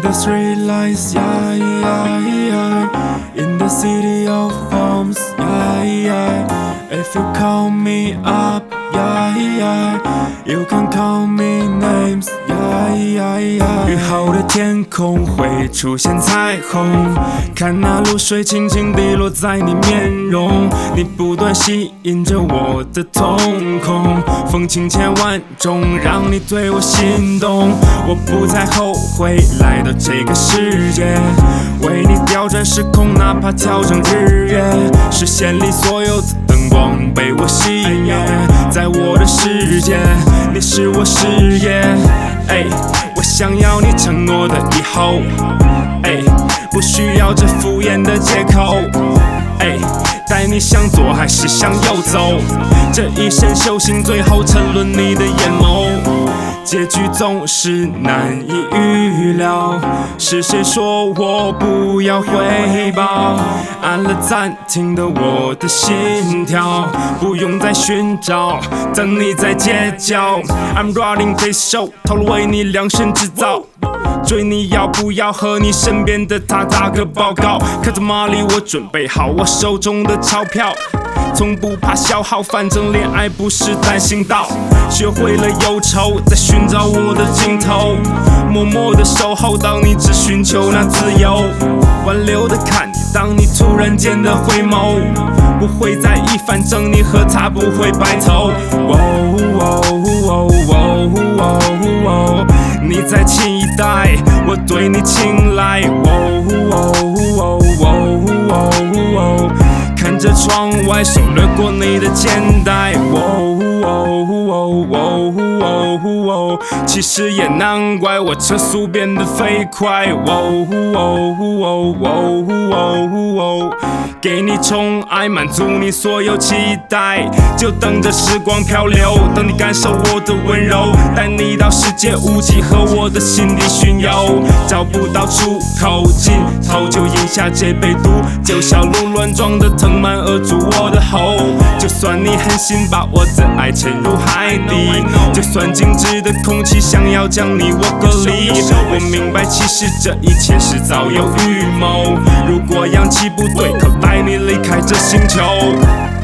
the street lights, yeah, yeah, yeah. In the city of homes, yeah, yeah. If you call me up, yeah, yeah. You can call me names, yeah, yeah, yeah. 雨后的天空会出现彩虹，看那露水轻轻地落在你面容，你不断吸引着我的瞳孔，风情千万种，让你对我心动。我不再后悔来到这个世界，为你调转时空，哪怕调成日月，视线里所有的灯光被我熄灭，在我的世界，你是我事业。我想要你承诺的以后，不需要这敷衍的借口。带你向左还是向右走？这一生修行，最后沉沦你的眼眸。结局总是难以预料，是谁说我不要回报？按了暂停的我的心跳，不用再寻找，等你在街角。I'm running this show， 投入为你量身制造。追你要不要和你身边的他打个报告？看着马里，我准备好我手中的钞票，从不怕消耗，反正恋爱不是单行道。学会了忧愁，在寻找我的尽头，默默的守候，当你只寻求那自由。挽留的看你，当你突然间的回眸，不会在意，反正你和他不会白头。你在期待，我对你青睐。看着窗外，手掠过你的肩带。其实也难怪我车速变得飞快。给你宠爱，满足你所有期待，就等着时光漂流，等你感受我的温柔，带你到世界无际，和我的心底巡游。找不到出口，尽头就饮下这杯毒，就小鹿乱撞的藤蔓扼住我的喉。就算你狠心把我的爱沉入海底，就算静止的空气想要将你我隔离，我明白其实这一切是早有预谋。如果氧气不对，可带你离开这星球。